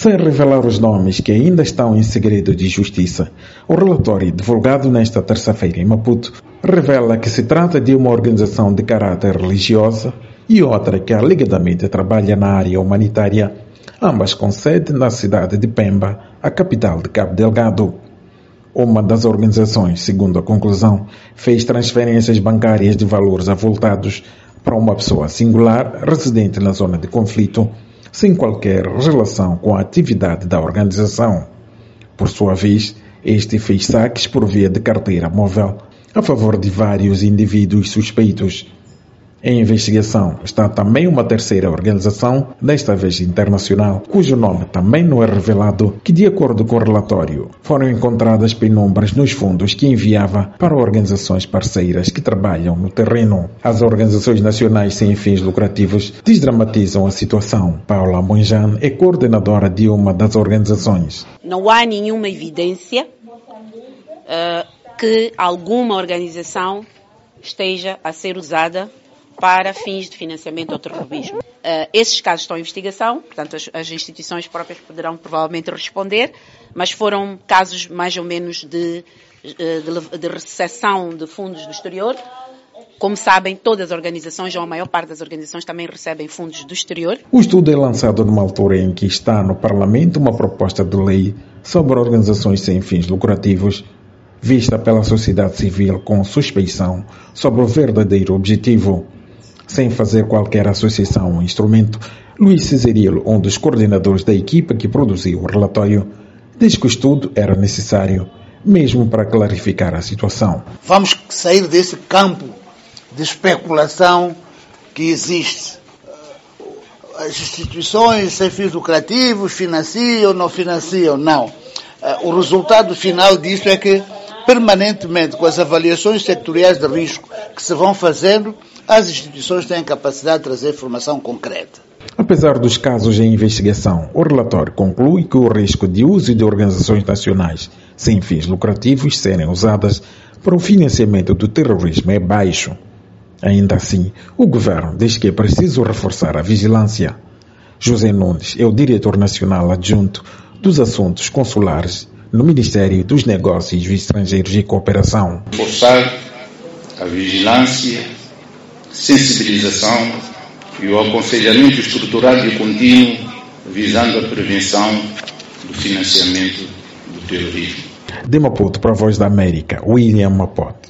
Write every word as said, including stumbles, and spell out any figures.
Sem revelar os nomes que ainda estão em segredo de justiça, o relatório divulgado nesta terça-feira em Maputo revela que se trata de uma organização de caráter religiosa e outra que alegadamente trabalha na área humanitária, ambas com sede na cidade de Pemba, a capital de Cabo Delgado. Uma das organizações, segundo a conclusão, fez transferências bancárias de valores avultados para uma pessoa singular residente na zona de conflito, sem qualquer relação com a atividade da organização. Por sua vez, este fez saques por via de carteira móvel a favor de vários indivíduos suspeitos. Em investigação está também uma terceira organização, desta vez internacional, cujo nome também não é revelado, que, de acordo com o relatório, foram encontradas penumbras nos fundos que enviava para organizações parceiras que trabalham no terreno. As organizações nacionais sem fins lucrativos desdramatizam a situação. Paula Monjan é coordenadora de uma das organizações. Não há nenhuma evidência uh, que alguma organização esteja a ser usada para fins de financiamento ao terrorismo. Uh, esses casos estão em investigação, portanto as, as instituições próprias poderão provavelmente responder, mas foram casos mais ou menos de, de, de recepção de fundos do exterior. Como sabem, todas as organizações, ou a maior parte das organizações, também recebem fundos do exterior. O estudo é lançado numa altura em que está no Parlamento uma proposta de lei sobre organizações sem fins lucrativos, vista pela sociedade civil com suspeição sobre o verdadeiro objetivo. Sem fazer qualquer associação ou instrumento, Luís Cesarilo, um dos coordenadores da equipa que produziu o relatório, diz que o estudo era necessário, mesmo para clarificar a situação. Vamos sair desse campo de especulação que existe. As instituições sem fins lucrativos financiam ou não financiam, não. O resultado final disso é que, permanentemente, com as avaliações sectoriais de risco que se vão fazendo, as instituições têm capacidade de trazer informação concreta. Apesar dos casos em investigação, o relatório conclui que o risco de uso de organizações nacionais sem fins lucrativos serem usadas para o financiamento do terrorismo é baixo. Ainda assim, o governo diz que é preciso reforçar a vigilância. José Nunes é o diretor nacional adjunto dos assuntos consulares no Ministério dos Negócios Estrangeiros e Cooperação. Reforçar a vigilância, sensibilização e o aconselhamento estruturado e contínuo visando a prevenção do financiamento do terrorismo. De Maputo para a Voz da América, William Mapote.